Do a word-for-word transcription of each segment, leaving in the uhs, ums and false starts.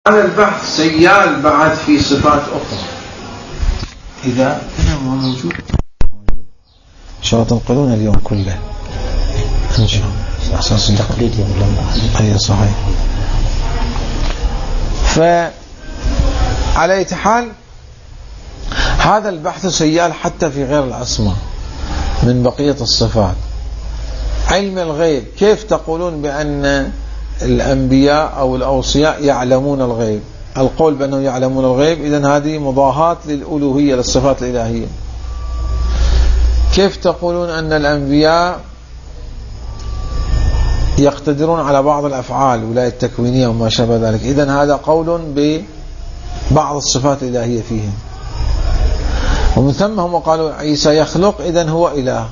هذا البحث سيال بعد في صفات أخرى. إذا كان موجود إن شاء الله تنقلون اليوم كله إن شاء الله أساس تقليد يوم لما أي صحيح. فعلى أي حال هذا البحث سيال حتى في غير الأسماء من بقية الصفات. علم الغيب، كيف تقولون بأن الأنبياء أو الأوصياء يعلمون الغيب؟ القول بأنهم يعلمون الغيب إذن هذه مضاهاة للألوهية للصفات الإلهية. كيف تقولون أن الأنبياء يقتدرون على بعض الأفعال ولاية التكوينية وما شابه ذلك؟ إذن هذا قول ببعض الصفات الإلهية فيهم. ومن ثم هم قالوا عيسى يخلق إذن هو إله.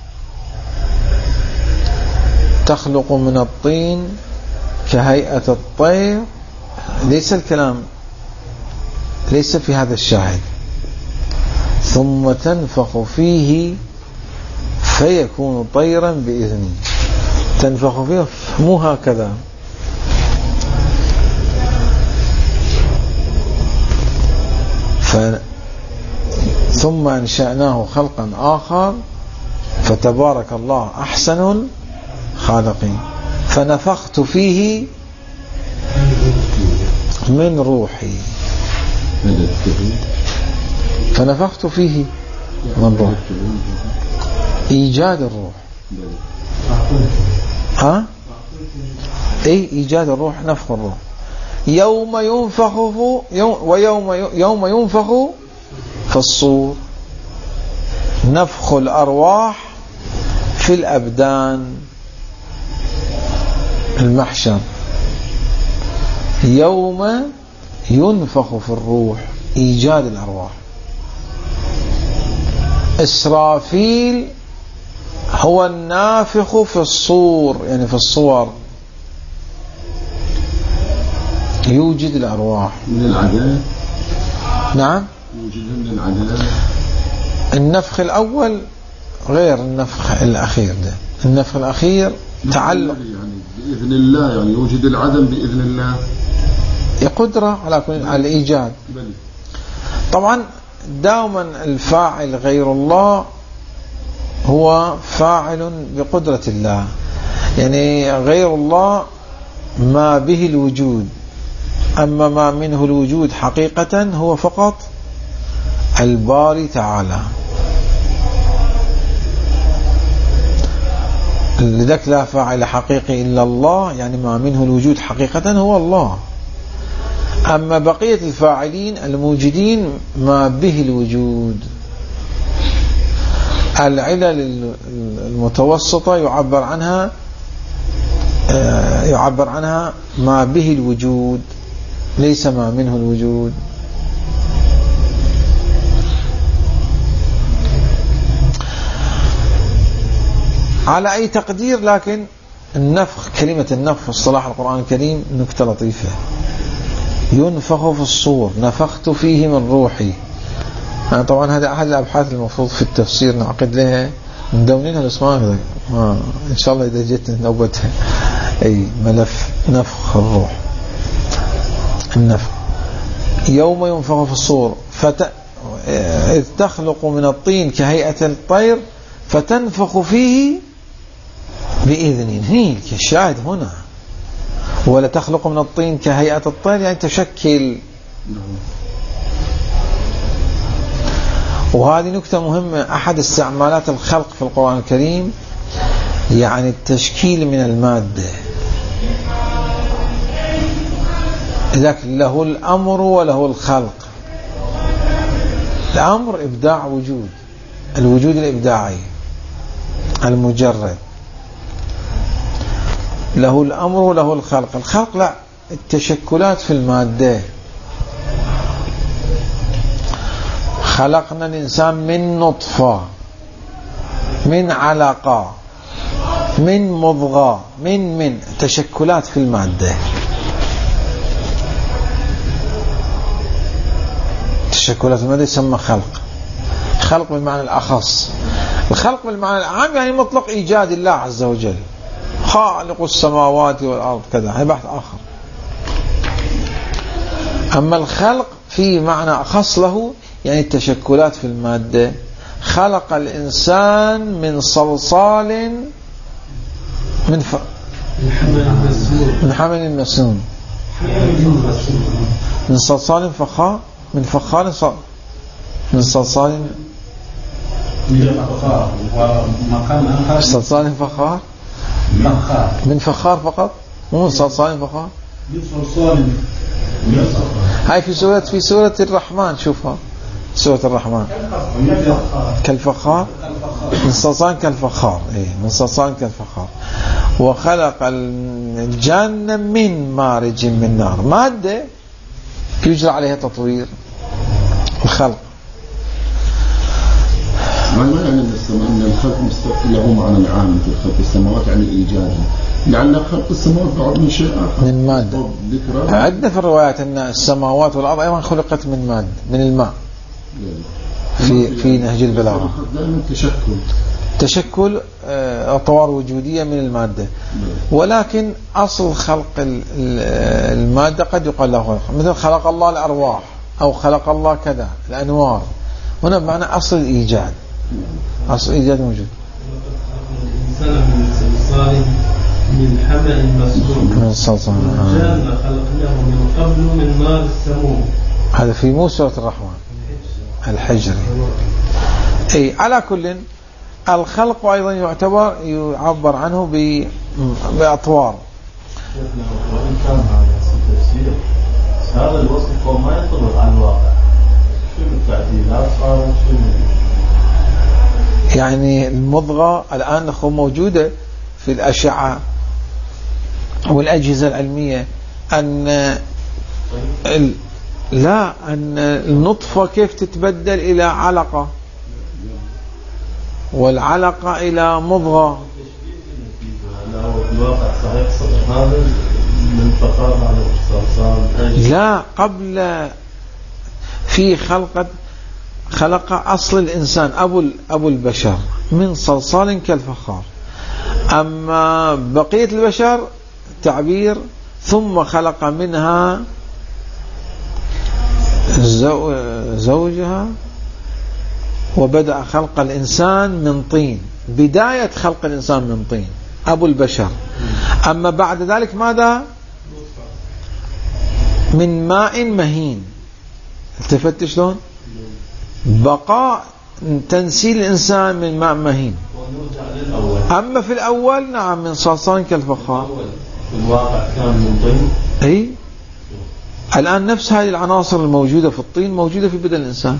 تخلق من الطين كهيئة الطير، ليس الكلام ليس في هذا الشاهد. ثم تنفخ فيه فيكون طيرا بإذني. تنفخ فيه مو هكذا. ف ثم أنشأناه خلقا آخر فتبارك الله أحسن الخالقين. فنفخت فيه من روحي. فنفخت فيه من روحي إيجاد الروح. ها؟ أي إيجاد الروح، نفخ الروح. يوم ينفخ يوم ويوم يوم ينفخ في الصور، نفخ الأرواح في الأبدان، المحشر. يوم ينفخ في الروح، إيجاد الأرواح. إسرافيل هو النافخ في الصور، يعني في الصور، يوجد الأرواح من العدد. نعم، يوجد من العدد. النفخ الأول غير النفخ الأخير. ده النفخ الأخير تعلق يعني بإذن الله، يعني يوجد العدم بإذن الله، قدرة على كل على الإيجاد. طبعا دائما الفاعل غير الله هو فاعل بقدرة الله، يعني غير الله ما به الوجود، أما ما منه الوجود حقيقة هو فقط الباري تعالى. لذلك لا فاعل حقيقي إلا الله، يعني ما منه الوجود حقيقة هو الله. أما بقية الفاعلين الموجودين ما به الوجود. العلل المتوسطة يعبر عنها يعبر عنها ما به الوجود، ليس ما منه الوجود. على أي تقدير، لكن النفخ، كلمة النفخ في اصطلاح القرآن الكريم نكتة لطيفة. ينفخ في الصور، نفخت فيه من روحي. يعني طبعا هذا أحد الأبحاث المفروض في التفسير نعقد لها، مدونينها الاسماء آه. إن شاء الله إذا جت نوبتها. أي ملف نفخ الروح، النفخ. يوم ينفخ في الصور فت... إذ تخلق من الطين كهيئة الطير فتنفخ فيه بإذني. هي الشاهد هنا، ولا تخلق من الطين كهيئة الطير يعني تشكل. وهذه نكتة مهمة، أحد استعمالات الخلق في القرآن الكريم يعني التشكيل من المادة. لذلك له الأمر وله الخلق. الأمر إبداع وجود، الوجود الإبداعي المجرد. له الأمر وله الخلق. الخلق لا، التشكلات في المادة. خلقنا الإنسان من نطفة، من علقة، من مضغة، من من تشكلات في المادة. تشكلات في المادة يسمى خلق. خلق بالمعنى الأخص. الخلق بالمعنى العام يعني مطلق إيجاد الله عز وجل، خالق السماوات والأرض كذا، هذا بحث آخر. أما الخلق في معنى أخص له، يعني التشكلات في المادة. خلق الإنسان من صلصال من ف... من حمل مسنون، من صلصال فخار، من فخار صل... من صلصال صلصال فخار، من فخار فقط، مو من صلصال فخار. هاي في سورة في سورة الرحمن، شوفها سورة الرحمن، كالفخار، من صلصال كالفخار، ايه من صلصال كالفخار. وخلق الجنة من مارج من نار، مادة يجرى عليها تطوير الخلق. ما يعني أن الخلق له معنى عام في خلق السماوات، يعني إيجاد، لأن خلق السماوات بعض من شيء آخر من مادة. عندنا في الروايات أن السماوات والأرض أيضا خلقت من مادة، من الماء، في في نهج البلاغة. دائما تشكل تشكل أطوار وجودية من المادة، ولكن أصل خلق المادة قد يقال له خلق، مثل خلق الله الأرواح أو خلق الله كذا الأنوار. هنا بمعنى أصل الإيجاد، أصل الإيجاد موجود. من صلصال من حمأ مسنون، من صلصال والجنة خلقناه من قبل من نار السموم. هذا في مو سورة الرحمن، الحجر. أي على كل، الخلق أيضا يعتبر يعبر عنه بأطوار. وإن كان هذا التفسير هذا الوصف هو ما ينطبق على الواقع. شو التعديلات صارت؟ يعني المضغة الآن أخو موجودة في الأشعة والأجهزة العلمية، أن ال... لا أن النطفة كيف تتبدل إلى علقة، والعلقة إلى مضغة. لا، قبل في خلق خلق أصل الإنسان أبو أبو البشر من صلصال كالفخار. أما بقية البشر تعبير ثم خلق منها زوجها وبدأ خلق الإنسان من طين. بداية خلق الإنسان من طين أبو البشر. أما بعد ذلك ماذا؟ من ماء مهين. التفت شلون؟ بقاء تنسيل الإنسان من ماء مهين. أما في الأول نعم من صلصال كالفخار. في الواقع كان من طين. أي الآن نفس هذه العناصر الموجودة في الطين موجودة في بدن الإنسان.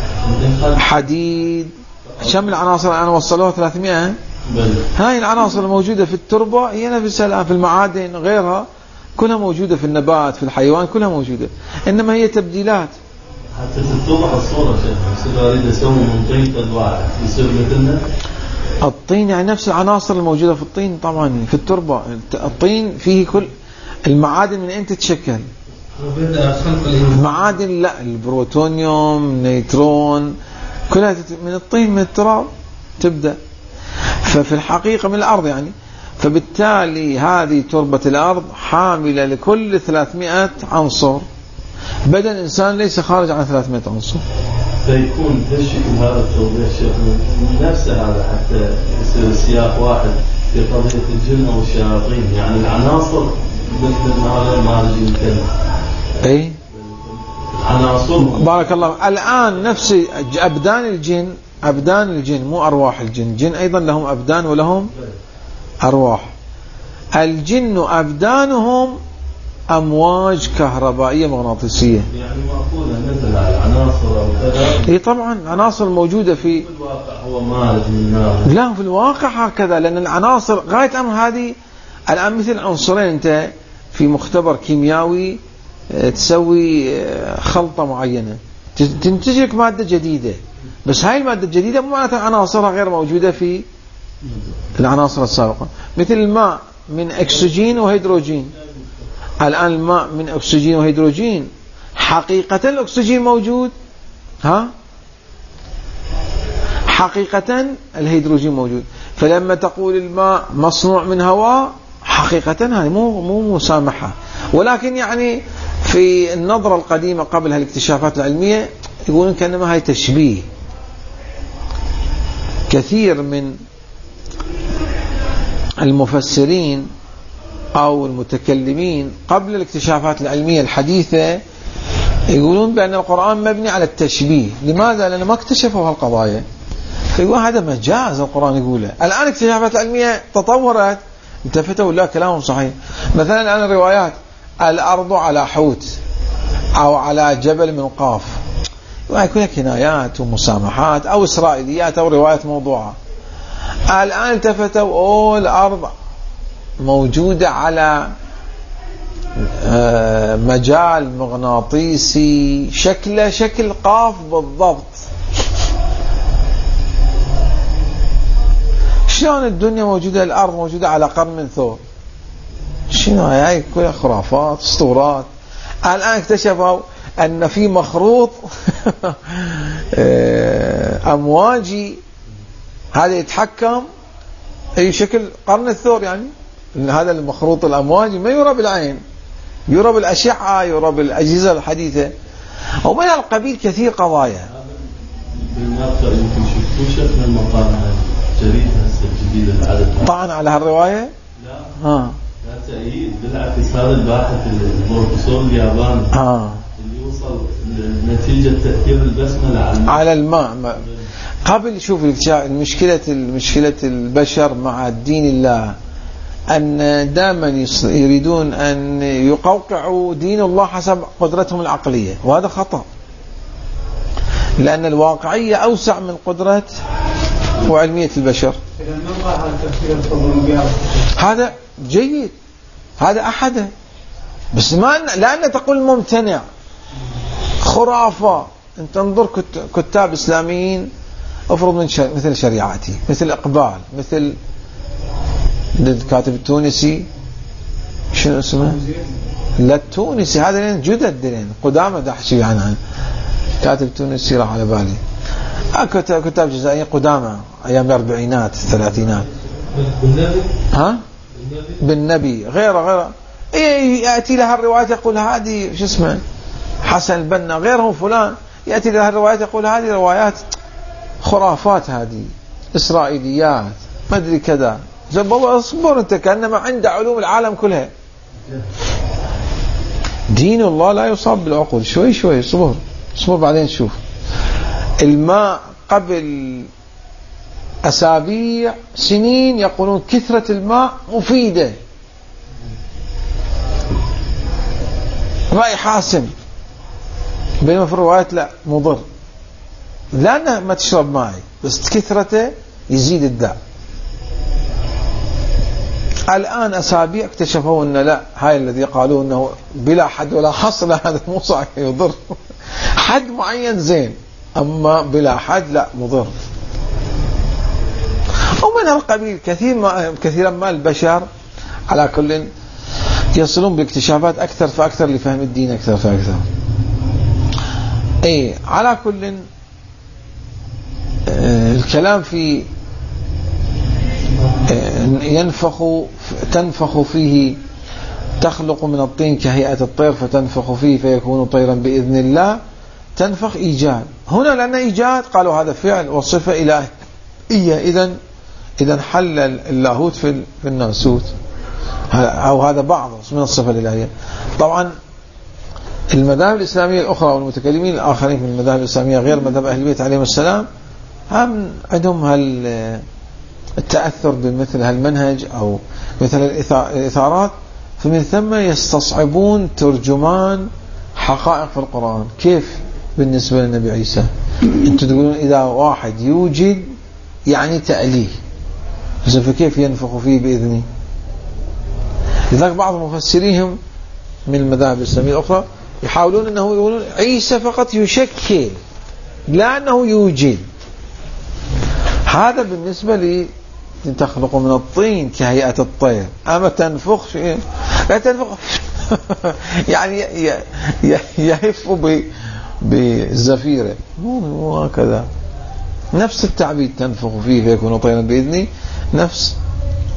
حديد، شمل العناصر الآن وصلوها ثلاثمائة. هاي العناصر الموجودة في التربة هي نفسها الآن في المعادن غيرها كلها موجودة، في النبات في الحيوان كلها موجودة، إنما هي تبديلات. حتى تتضح الصورة شيخ، بس أريد أسوي من طين الواحد يصير مثلنا. الطين يعني نفس العناصر الموجودة في الطين طبعا في التربة. الطين فيه كل المعادن من أين تتشكل؟ المعادن لا، البروتونيوم، النيترون، كلها من الطين من التراب تبدأ. ففي الحقيقة من الأرض يعني. فبالتالي هذه تربة الأرض حاملة لكل ثلاثمائة عنصر. بدن الإنسان ليس خارج عن ثلاثمائة عنصر. فيكون تشكل هذا التوضيح شيخ نفسه هذا حتى يصير سياق واحد في قضية الجن أو الشياطين، يعني العناصر مثل هذا ما نجي نتكلم. أي عناصر. بارك الله. الآن نفس أبدان الجن، أبدان الجن مو أرواح الجن، الجن أيضا لهم أبدان ولهم أرواح. الجن أبدانهم أمواج كهربائية مغناطيسية. يعني مأخوذة مثل العناصر أو كذا. إيه طبعا عناصر موجودة في في الواقع هو مارج من نار. لا في الواقع هكذا، لأن العناصر غاية أمر هذه الآن مثل عنصرين أنت في مختبر كيميائي تسوي خلطة معينة تنتج لك مادة جديدة، بس هاي المادة الجديدة مو معناتها عناصرها غير موجودة في العناصر السابقة. مثل الماء من أكسجين وهيدروجين. الآن الماء من أكسجين وهيدروجين، حقيقة الأكسجين موجود، ها حقيقة الهيدروجين موجود. فلما تقول الماء مصنوع من هواء، حقيقة هذه مو مو مسامحة، ولكن يعني في في النظرة القديمة قبل هالاكتشافات العلمية يقولون كأنما هاي تشبيه. كثير من المفسرين أو المتكلمين قبل الاكتشافات العلمية الحديثة يقولون بأن القرآن مبني على التشبيه. لماذا؟ لأنه ما اكتشفوا هالقضايا، فيقول هذا مجاز القرآن يقوله. الآن الاكتشافات العلمية تطورت، التفتوا لا كلامهم صحيح. مثلا الآن الروايات الأرض على حوت أو على جبل من قاف، يكون لك كنايات ومسامحات أو إسرائيليات أو روايات موضوعة. الآن التفتوا أو الأرض موجودة على مجال مغناطيسي شكله شكل قاف بالضبط. شلون الدنيا موجودة، الأرض موجودة على قرن من ثور؟ شنو هاي؟ كلها خرافات اسطورات. الآن اكتشفوا أن في مخروط أمواجي هذا يتحكم أي شكل قرن الثور. يعني هذا المخروط الأمواجي ما يرى بالعين، يرى بالأشعة، يرى بالأجهزة الحديثة، ومن القبيل كثير قضايا. بالمرة يمكن شفتوا شفنا المقام جريدة هسه الجديدة العدد طعن على هالرواية؟ لا ها لا تأييد، بالعكس هذا الباحث البروفيسور الياباني ها اللي وصل لنتيجة تأثير البسملة على على الماء. قبل شوف المشكلة المشكلة البشر مع دين الله أن دائما يريدون أن يقوقعوا دين الله حسب قدرتهم العقلية، وهذا خطأ، لأن الواقعية أوسع من قدرة وعلمية البشر. هذا جيد، هذا أحده، بس ما لأن تقول ممتنع خرافة. أنت انظر كتاب إسلاميين أفرض من شر... مثل شريعتي، مثل إقبال، مثل الكاتب التونسي شنو اسمه؟ لا التونسي هذا جدد دلين قدامى دحشي عنها. كاتب تونسي راح على بالي. كتاب كتاب جزائري قدامى أيام الأربعينات الثلاثينات. بالنبي ها؟ بالنبي غيره غيره يأتي لها الروايات يقول هذه شو اسمه حسن البنا غيرهم فلان، يأتي لها الروايات يقول هذه روايات خرافات، هذه إسرائيليات ما أدري كذا. زين والله اصبر أنت، كأنما عند علوم العالم كلها. دين الله لا يصاب بالعقول. شوي شوي صبر صبر بعدين شوف. الماء قبل أسابيع سنين يقولون كثرة الماء مفيدة، رأي حاسم، بينما في الروايات لا مضر، لأنه ما تشرب ماء بس كثرته يزيد الداء. الآن أسابيع اكتشفوا أن لا، هاي الذي قالوا أنه بلا حد ولا حصر، هذا مو صحيح يضر. حد معين زين، أما بلا حد لا مضر. ومن هالقبيل كثير ما كثيرا ما البشر على كل يصلون باكتشافات أكثر فأكثر لفهم الدين أكثر فأكثر. أي على كل الكلام في ينفخ تنفخ فيه، تخلق من الطين كهيئة الطير فتنفخ فيه فيكون طيرا بإذن الله. تنفخ إيجاد هنا، لأن إيجاد قالوا هذا فعل وصفة إلهية، إذن إذن حل اللاهوت في الناسوت، أو هذا بعض من الصفة الإلهية. طبعا المذاهب الإسلامية الأخرى والمتكلمين الآخرين من المذاهب الإسلامية غير مذهب أهل البيت عليهم السلام هم عندهم هال التأثر بمثل هالمنهج أو مثل الإثارات، فمن ثم يستصعبون ترجمان حقائق في القرآن. كيف بالنسبة للنبي عيسى؟ أنتم تقولون إذا واحد يوجد يعني تأليه، فكيف ينفخ فيه بإذنه؟ لذلك بعض مفسريهم من المذاهب الإسلامية الأخرى يحاولون أنه يقولون عيسى فقط يشكل لا أنه يوجد. هذا بالنسبة لي تخلق من الطين كهيئة الطير، أما تنفخ شيء لا تنفخ يعني يهف بالزفيرة، مو هكذا. نفس التعبيد تنفخ فيه فيكون طيرا بإذني، نفس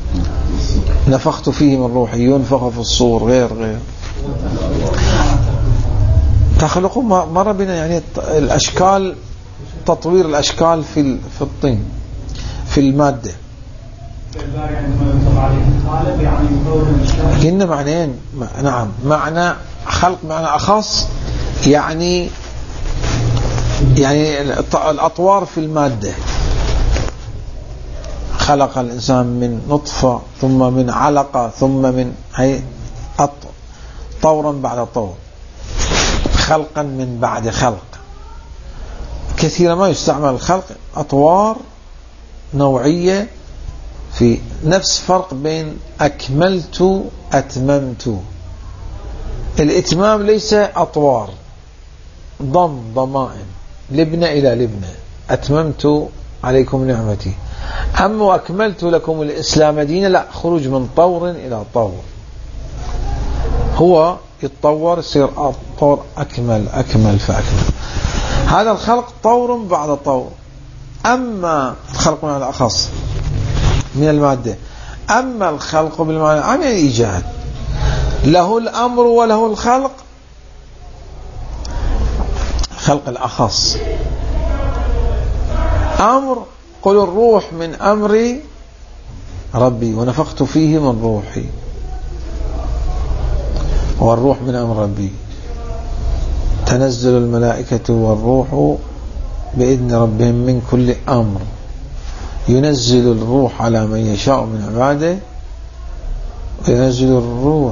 نفخت فيه من روحي ينفخ في الصور غير غير تخلقوا مر بنا يعني الأشكال، تطوير الأشكال في في الطين في المادة. قلنا معنيين، نعم، معنى خلق معنى أخص، يعني يعني الأطوار في المادة. خلق الإنسان من نطفة ثم من علقة ثم من هي طورا بعد طور، خلقا من بعد خلق. كثيرا ما يستعمل الخلق أطوار نوعية، في نفس فرق بين أكملت أتممت. الإتمام ليس أطوار، ضم ضمائم لبنة إلى لبنة، أتممت عليكم نعمتي. أما أكملت لكم الإسلام دينا، لا، خروج من طور إلى طور، هو يتطور يصير طور أكمل أكمل فأكمل. هذا الخلق طور بعد طور. أما الخلق من الأخص من المادة، أما الخلق بالمعنى العام يعني إيجاد، له الأمر وله الخلق. خلق الأخص أمر، قل الروح من أمر ربي ونفخت فيه من روحي، والروح من أمر ربي، تنزل الملائكة والروح بإذن ربهم من كل أمر، ينزل الروح على من يشاء من عباده، وينزل الروح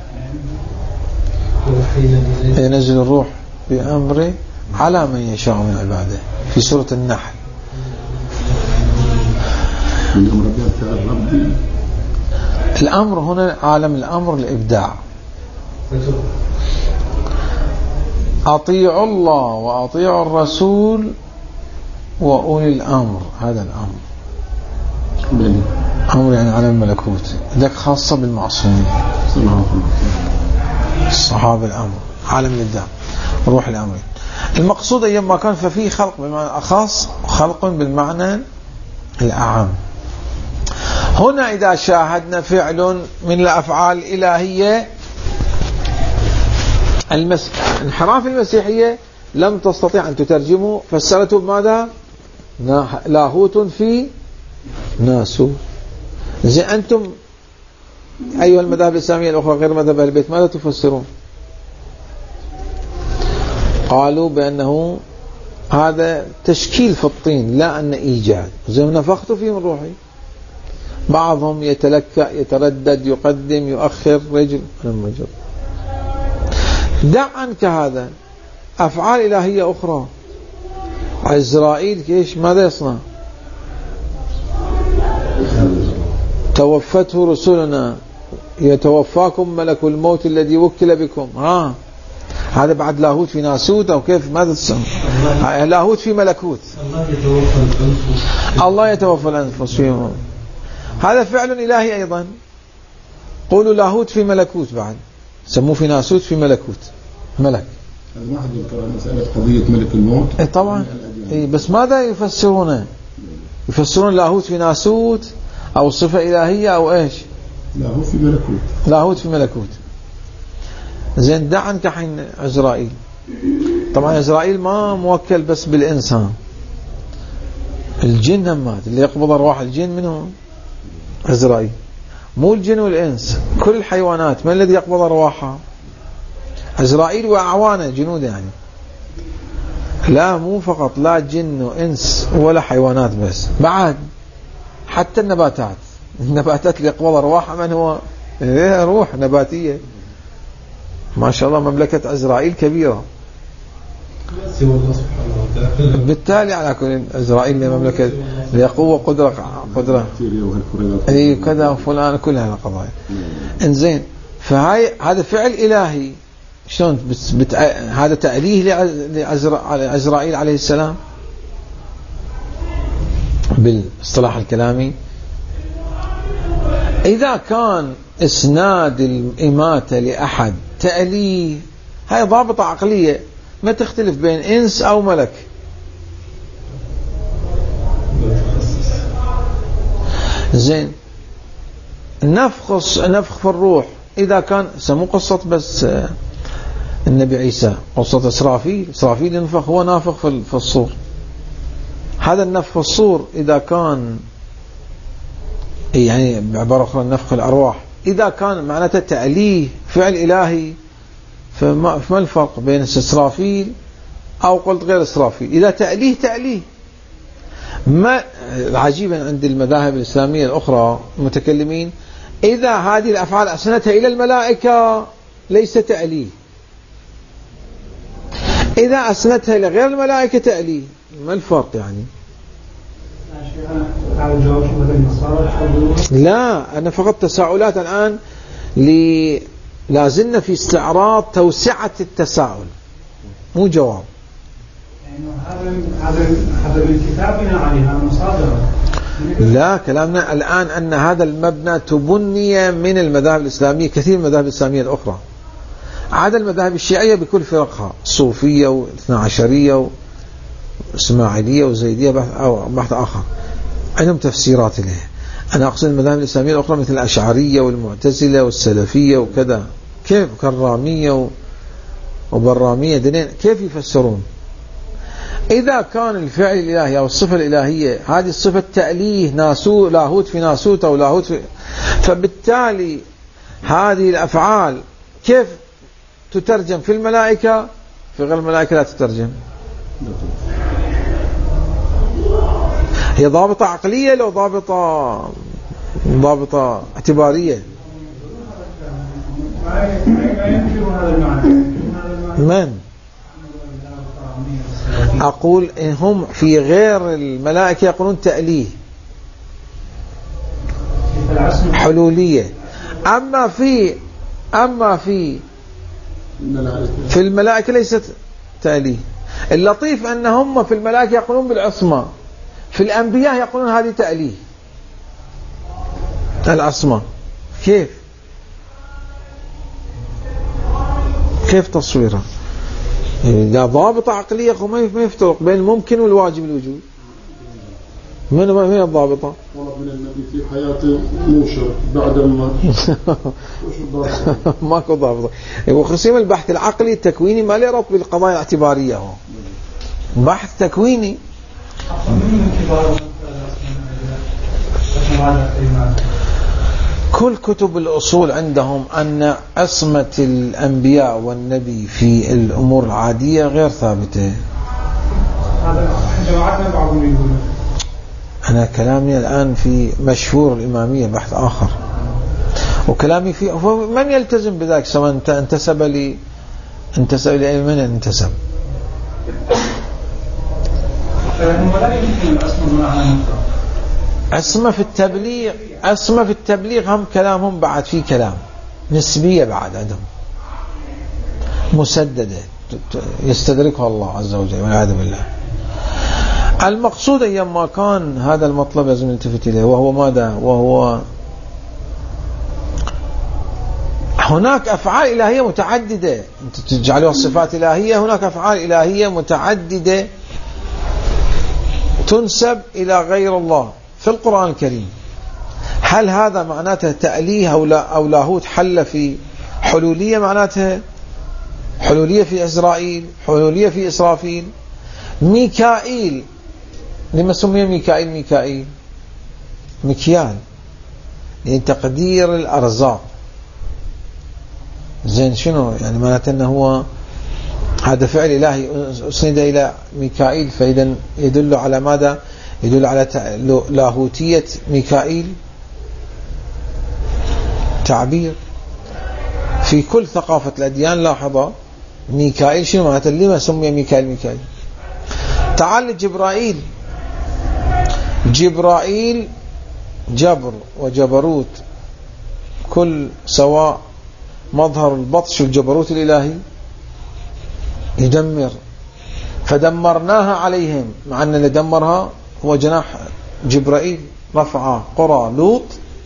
ينزل الروح بأمره على من يشاء من عباده، في سورة النحل. الأمر هنا عالم الأمر الإبداع. أطيعوا الله وأطيعوا الرسول وأولي الأمر. هذا الأمر أمر يعني عالم الملكوت، ذاك خاصة بالمعصومين الصحابة. الأمر عالم الإبداع، روح الأمر. المقصود أيام ما كان ففيه خلق بالمعنى الأخص وخلق بالمعنى الأعم. هنا إذا شاهدنا فعل من الأفعال الإلهية، المس... انحراف المسيحية لم تستطيع أن تترجمه، فسرته بماذا؟ لاهوت في ناسوت. زي أنتم أيها المذاهب الإسلامية الأخرى غير مذهب أهل البيت ماذا تفسرون؟ قالوا بأنه هذا تشكيل في الطين، لا أن إيجاد. زي نفخت فيه من روحي. بعضهم يتلكأ يتردد يقدم يؤخر رجل لما جر. دع عنك هذا. أفعال إلهية أخرى. عزرائيل كيش ماذا يصنع؟ توفته رسلنا يتوفاكم ملك الموت الذي وكل بكم. ها هذا بعد لاهوت في ناسوت أو كيف؟ ماذا تسمى؟ لاهوت في ملكوت. الله يتوفى الأنفس فيهم. هذا فعل إلهي أيضا. قولوا لاهوت في ملكوت، بعد سموه في ناسوت في ملكوت، ملك. هذا ما حد يذكر مسألة قضية ملك الموت. إيه طبعا. إيه بس ماذا يفسرونه؟ يفسرون لاهوت في ناسوت أو صفة إلهية أو إيش؟ لاهوت في ملكوت. لاهوت في ملكوت. زين دع عنك حين عزرائيل. طبعا عزرائيل ما موكل بس بالإنسان، الجن همات اللي يقبض أرواح الجن منهم عزرائيل، مو الجن والإنس، كل الحيوانات من الذي يقبض أرواحها؟ عزرائيل وأعوانه جنود يعني. لا مو فقط لا جن وإنس ولا حيوانات بس، بعد حتى النباتات. النباتات اللي يقبض أرواحها من هو؟ إيه روح نباتية. ما شاء الله مملكة عزرائيل كبيرة. بالتالي على كل عزرائيل مملكة لقوة قدرة قدرة أي كذا فلان، كل هذه القضايا. إنزين فهاي هذا فعل إلهي. شلون بت... بت... هذا تأليه لعزرائيل عليه السلام بالاصطلاح الكلامي. إذا كان إسناد الإماتة لأحد تأليه، هاي ضابطة عقلية ما تختلف بين إنس أو ملك. زين النفخ النفخ في الروح إذا كان سمو قصة بس النبي عيسى قصة إسرافيل، إسرافيل ينفخ، هو نافخ في الصور. هذا النفخ في الصور إذا كان يعني بعبارة أخرى نفخ الأرواح إذا كان معناته تأليه فعل إلهي، فما الفرق بين إسرافيل أو قلت غير إسرافيل؟ إذا تأليه تأليه. ما عجيبا عند المذاهب الإسلامية الأخرى المتكلمين إذا هذه الأفعال أسندتها إلى الملائكة ليس تأليه، إذا أسندتها إلى غير الملائكة تأليه. ما الفرق يعني؟ لا، أنا فقط تساؤلات الآن لازلنا في استعراض توسعة التساؤل مو جواب. هذا هذا الكتاب بناء عليها مصادرة. لا، كلامنا الآن أن هذا المبنى تبني من المذاهب الإسلامية، كثير من المذاهب الإسلامية الأخرى، عدا المذاهب الشيعية بكل فرقها، صوفية واثنى عشرية وإسماعيلية وزيدية بحث أو بحث آخر عندهم تفسيرات له. أنا أقصد المذاهب الإسلامية الأخرى مثل الأشعرية والمعتزلة والسلفية وكذا، كيف كرامية وبرامية دينين كيف يفسرون؟ إذا كان الفعل الإلهي أو الصفة الإلهية هذه الصفة تأليه ناسو لاهوت في ناسوت أو لاهوت في، فبالتالي هذه الأفعال كيف تترجم في الملائكة؟ في غير الملائكة لا تترجم. هي ضابطة عقلية لو ضابطة ضابطة اعتبارية. من؟ أقول هم في غير الملائكة يقولون تأليه حلولية، أما في أما في في الملائكة ليست تأليه. اللطيف أن هم في الملائكة يقولون بالعصمة، في الأنبياء يقولون هذه تأليه العصمة. كيف كيف تصويرها؟ لا ضابطة عقلية وما يفترق بين الممكن والواجب الوجود. من من الضابطة؟ والله من النبي في حياته موشر بعد ما ماكو ضابطة. يقول خصيم البحث العقلي التكويني ما له ربط بالقضايا الاعتبارية، هو بحث تكويني. كل كتب الأصول عندهم أن عصمة الأنبياء والنبي في الأمور العادية غير ثابتة. أنا كلامي الآن في مشهور الإمامية بحث آخر، وكلامي في من يلتزم بذلك سواء انتسب لي انتسب لي من انتسب. عصمة في التبليغ، عصمة في التبليغ هم كلامهم بعد في كلام نسبية بعد عندهم مسددة يستدركها الله عز وجل والعياذ بالله. المقصود أيام ما كان هذا المطلب لازم نلتفت إليه، وهو ماذا؟ وهو هناك أفعال إلهية متعددة، أنت تجعلها صفات إلهية، هناك أفعال إلهية متعددة تنسب إلى غير الله في القرآن الكريم. هل هذا معناته تأليه أو, لا أو لاهوت حل في حلولية؟ معناته حلولية في إسرائيل، حلولية في إسرافيل. ميكائيل، لما سمي ميكائيل ميكائيل؟ مكيال، يعني تقدير الأرزاق. زين شنو يعني معناته أنه هو هذا فعل إلهي أسند إلى ميكائيل، فإذا يدل على ماذا؟ يدل على لاهوتية ميكائيل. تعبير في كل ثقافة الأديان لاحظ ميكائيل شنو معناته؟ لما سمي ميكائيل ميكائيل؟ تعال جبرائيل، جبرائيل جبر وجبروت كل سواء، مظهر البطش والجبروت الإلهي يدمر، فدمرناها عليهم، مع أن اللي دمرها هو جناح جبرائيل، رفع قرى لوط.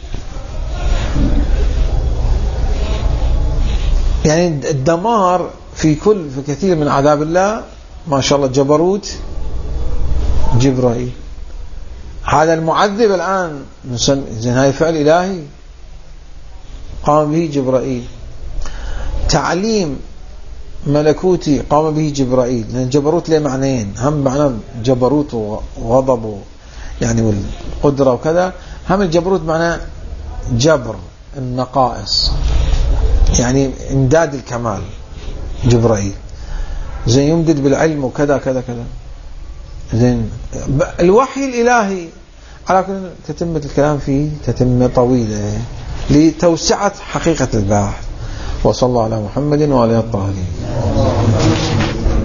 يعني الدمار في كل في كثير من عذاب الله ما شاء الله جبروت جبرائيل. هذا المعذب الآن زين هاي فعل إلهي قام به جبرائيل. تعليم ملكوتي قام به جبرائيل، لأن الجبروت له معنيين، هم معنى جبروت وغضب يعني والقدرة وكذا، هم الجبروت معنى جبر النقائص يعني امداد الكمال جبرائيل، زين يمدد بالعلم وكذا كذا كذا. زين الوحي الإلهي على كل تتمة الكلام فيه تتمة طويلة لتوسعة حقيقة البحث. وصلى الله على محمد وعلى آله الطاهرين.